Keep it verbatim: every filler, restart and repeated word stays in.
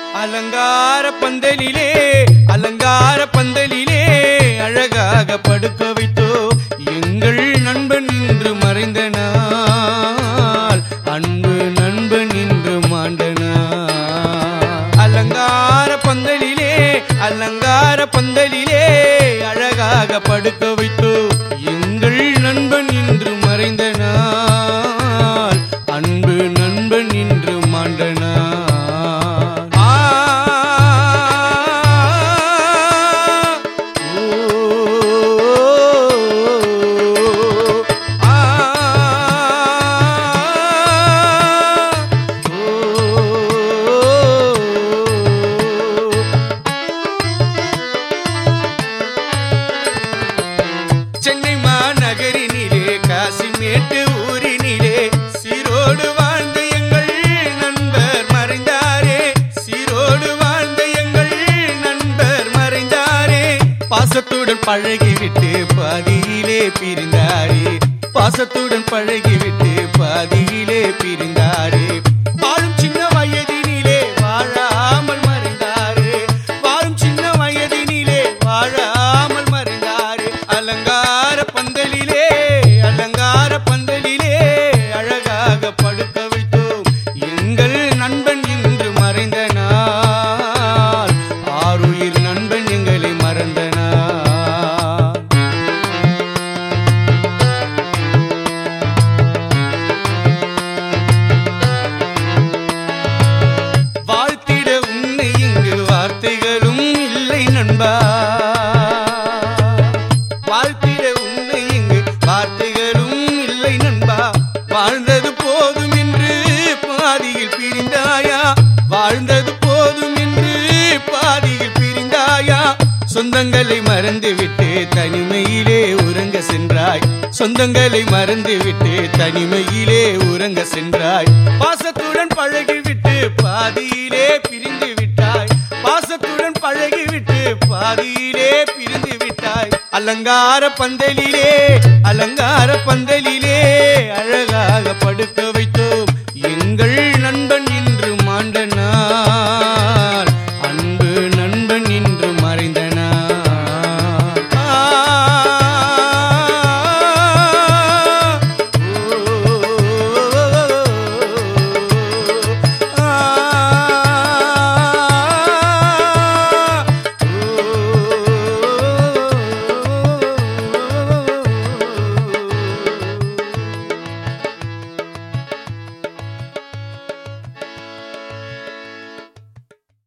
அலங்கார பந்தலிலே அலங்கார பந்தலிலே அழகாக படுக்க வைத்தோ எங்கள் நண்பன் இன்று மறைந்த நாள் அன்பு நண்பன் இன்று மாண்ட நாள். அலங்கார பந்தலிலே அலங்கார பந்தலிலே அழகாக படுக்க வைத்தோ எங்கள் நண்பன் இன்று மறைந்த நாள் அன்பு நண்பன் இன்று மாண்ட நாள். சென்னை மாநகரினிலே காசிமேட்டு ஊரினிலே சீரோடு வாழ்ந்த எங்கள் நண்பர் மறைந்தாரே சீரோடு வாழ்ந்த எங்கள் நண்பர் மறைந்தாரே. பாசத்துடன் பழகிவிட்டு பாதியிலே பிரிந்தாரே பாசத்துடன் பழகிவிட்டு பாதியிலே பிரிந்தாரே. வாழும் சின்ன வயதினிலே வாழாமல் மறைந்தாரே வாழும் சின்ன வயதினிலே வாழாமல் மறைந்தாரே. அலங்கார பந்தலிலே அலங்கார பந்தலிலே அழகாக படுக்க வைத்தோம் எங்கள் நண்பன் இன்று மறைந்த நாள் ஆருயிர் நண்பன் எங்களை மறந்த நாள். வாழ்த்திட உன்னை இங்கு வார்த்தைகளும் இல்லை நண்பா வாழ்த்திட உன்னை இங்கு வார்த்தைகளும் இல்லை நண்பா. வாழ்ந்தது போதும் என்று பாதியில் பிரிந்தாயா வாழ்ந்தது போதும் என்று பாதியில் பிரிந்தாயா. சொந்தங்களை மறந்துவிட்டு தனிமையிலே உறங்க சென்றாய் சொந்தங்களை மறந்துவிட்டு தனிமையிலே உறங்க சென்றாய். பாசத்துடன் பழகிவிட்டு பாதியிலே பிரிந்து விட்டாய் பாசத்துடன் பழகிவிட்டு பாதியிலே பிரிந்து விட்டாய். அலங்கார பந்தலிலே அலங்கார பந்தலிலே அழகாக படுக்க வைத்து